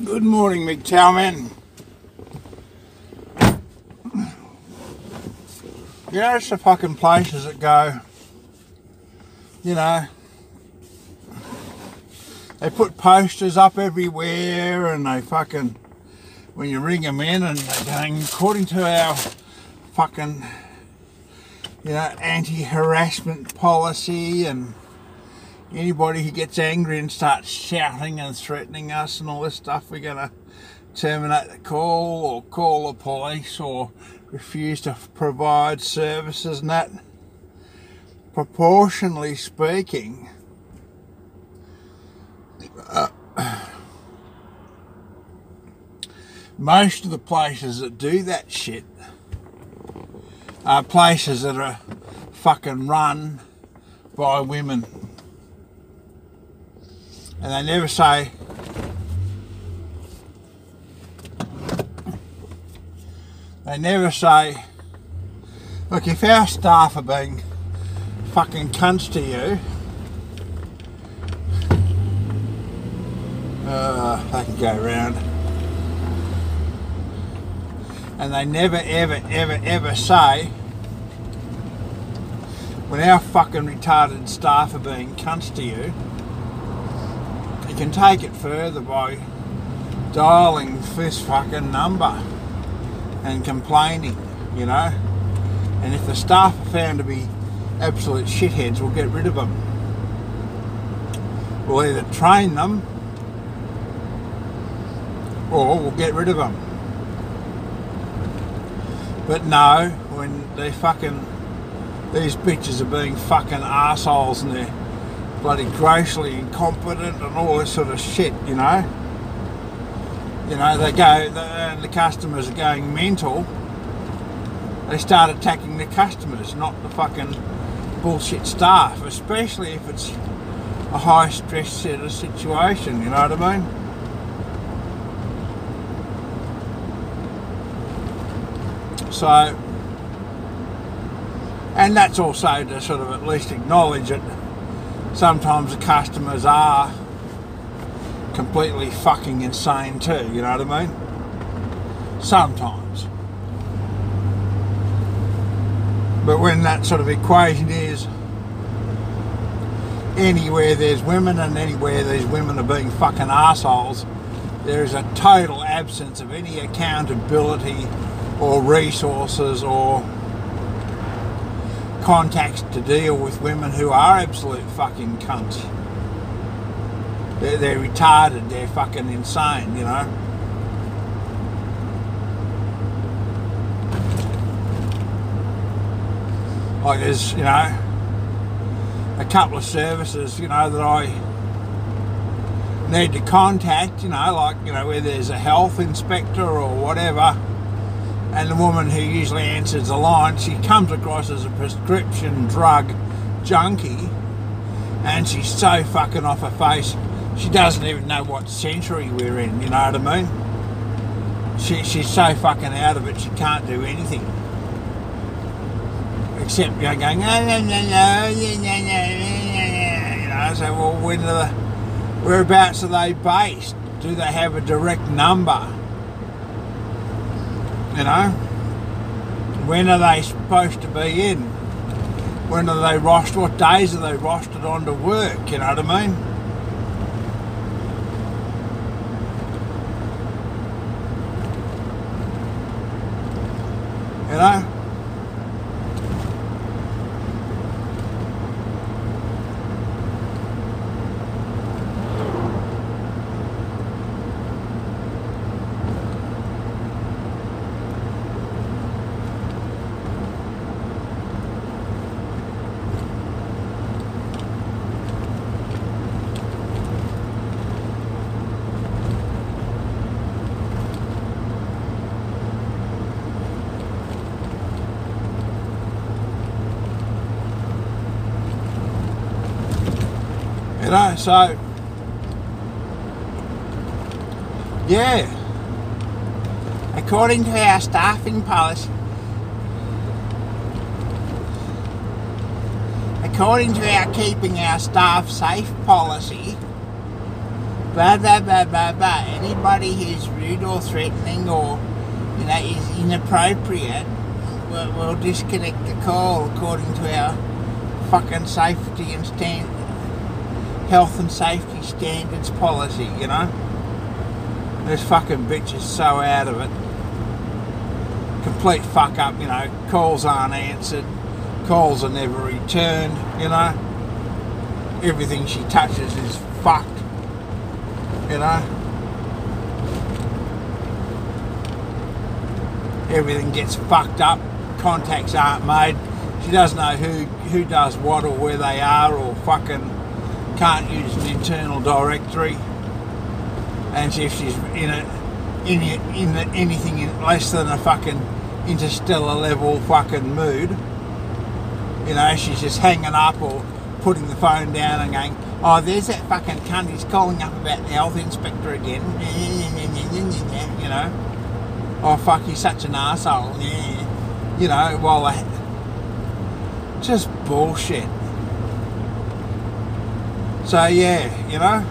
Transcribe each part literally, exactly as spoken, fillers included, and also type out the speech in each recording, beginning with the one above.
Good morning, McTowman. You know, it's the fucking places that go, you know, they put posters up everywhere and they fucking, when you ring them in and they're going, according to our fucking, you know, anti-harassment policy, and anybody who gets angry and starts shouting and threatening us and all this stuff, we're going to terminate the call or call the police or refuse to provide services and that. Proportionally speaking, uh, most of the places that do that shit are places that are fucking run by women. And they never say, they never say, look, if our staff are being fucking cunts to you, uh, they can go around. And they never, ever, ever, ever say, when our fucking retarded staff are being cunts to you, you can take it further by dialing this fucking number and complaining, you know. And if the staff are found to be absolute shitheads, we'll get rid of them. We'll either train them or we'll get rid of them. But no, when they fucking, these bitches are being fucking arseholes and they're bloody grossly incompetent and all this sort of shit, you know. You know, they go, and the customers are going mental. They start attacking the customers, not the fucking bullshit staff, especially if it's a high stress sort of situation, you know what I mean? So, and that's also to sort of at least acknowledge it. Sometimes the customers are completely fucking insane too, you know what I mean? Sometimes. But when that sort of equation is anywhere there's women and anywhere these women are being fucking arseholes, there is a total absence of any accountability or resources or contacts to deal with women who are absolute fucking cunts. They're, they're retarded, they're fucking insane, you know. Like there's, you know, a couple of services, you know, that I need to contact, you know, like, you know, where there's a health inspector or whatever. And the woman who usually answers the line, she comes across as a prescription drug junkie, and she's so fucking off her face, she doesn't even know what century we're in, you know what I mean? She, she's so fucking out of it, she can't do anything. Except, you know, going, no, no, no, no, no, no, no, you know, so, well, when are the, whereabouts are they based? Do they have a direct number? You know, when are they supposed to be in? When are they rostered? What days are they rostered on to work? You know what I mean? You know? You know, so, yeah, according to our staffing policy, according to our keeping our staff safe policy, blah, blah, blah, blah, blah. Anybody who's rude or threatening or, you know, is inappropriate, we'll, we'll disconnect the call according to our fucking safety and stand, health and safety standards policy, you know. This fucking bitch is so out of it. Complete fuck up, you know. Calls aren't answered. Calls are never returned, you know. Everything she touches is fucked, you know. Everything gets fucked up. Contacts aren't made. She doesn't know who who does what or where they are, or fucking can't use an internal directory. And if she's in a in a, in a, anything in less than a fucking interstellar level fucking mood, you know, she's just hanging up or putting the phone down and going, oh, there's that fucking cunt, he's calling up about the health inspector again, you know. Oh fuck, he's such an arsehole, yeah. You know, while they, just bullshit. So yeah, you know,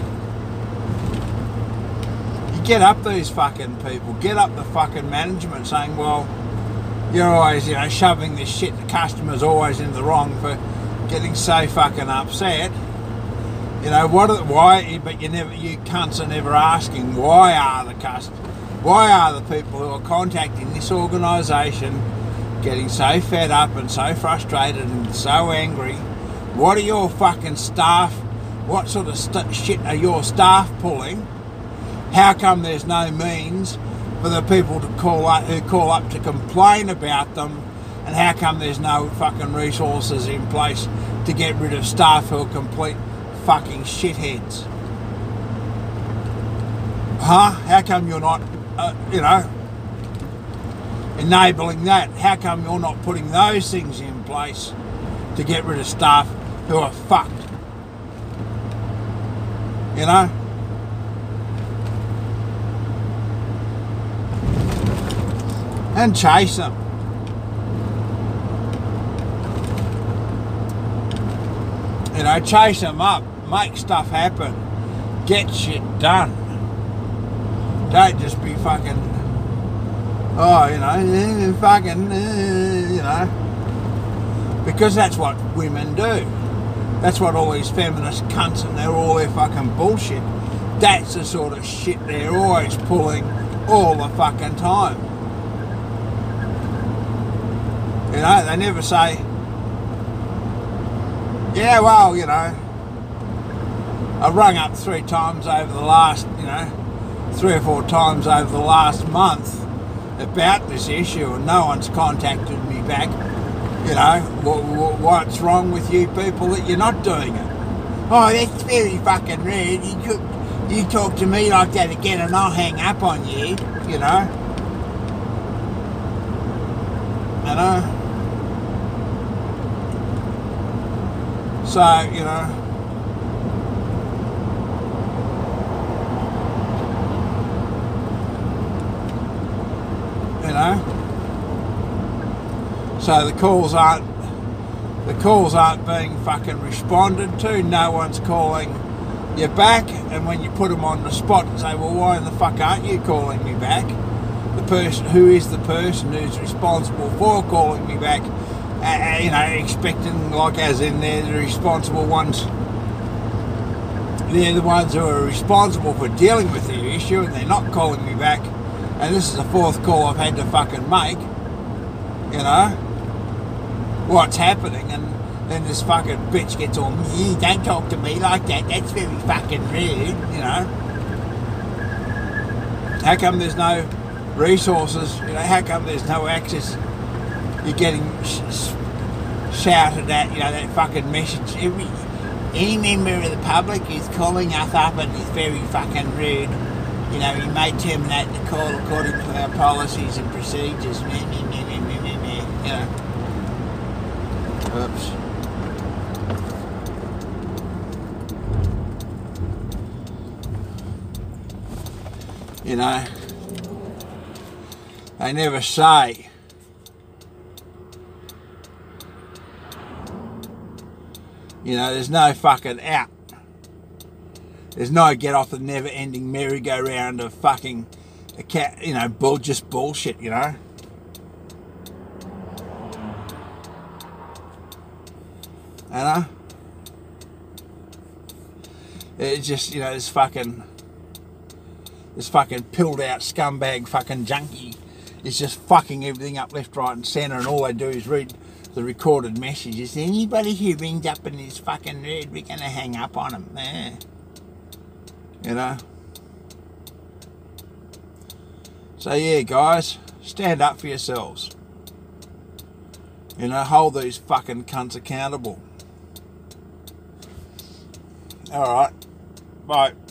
you get up these fucking people, get up the fucking management saying, well, you're always, you know, shoving this shit, the customer's always in the wrong for getting so fucking upset. You know, what are, why, but you never, you cunts are never asking, why are the customers, why are the people who are contacting this organisation getting so fed up and so frustrated and so angry? What are your fucking staff, what sort of st shit are your staff pulling? How come there's no means for the people to call up, who call up to complain about them, and how come there's no fucking resources in place to get rid of staff who are complete fucking shitheads? Huh? How come you're not, uh, you know, enabling that? How come you're not putting those things in place to get rid of staff who are fucked? You know? And chase them. You know, chase them up, make stuff happen, get shit done. Don't just be fucking, oh, you know, fucking, you know, because that's what women do. That's what all these feminist cunts and they're all their fucking bullshit. That's the sort of shit they're always pulling all the fucking time. You know, they never say, yeah, well, you know, I rung up three times over the last, you know, three or four times over the last month about this issue and no one's contacted me back. You know, what's wrong with you people that you're not doing it? Oh, that's very fucking rude. You, could, you talk to me like that again and I'll hang up on you, you know. You know. So, you know, you know, so the calls aren't, the calls aren't being fucking responded to, no one's calling you back, and when you put them on the spot and say, well, why in the fuck aren't you calling me back? The person, who is the person who's responsible for calling me back? Uh, you know, expecting, like as in they're the responsible ones, they're the ones who are responsible for dealing with the issue and they're not calling me back, and this is the fourth call I've had to fucking make, you know, what's happening, and then this fucking bitch gets on me, don't talk to me like that, that's very fucking rude, you know. How come there's no resources, you know, how come there's no access? You're getting sh sh shouted at, you know, that fucking message. Every, any member of the public is calling us up and is very fucking rude. You know, you may terminate the call according to our policies and procedures. Meh, meh, meh, meh, meh, meh, meh, you know. Oops. You know, they never say. You know, there's no fucking out. There's no get off the never-ending merry-go-round of fucking, you know, bull, just bullshit, you know. You know? It's just, you know, this fucking, this fucking pilled out scumbag fucking junkie is just fucking everything up left, right and centre, and all they do is read the recorded messages. Anybody who rings up in this fucking red, we're going to hang up on them. Eh. You know? So yeah, guys, stand up for yourselves. You know, hold these fucking cunts accountable. Alright. Bye.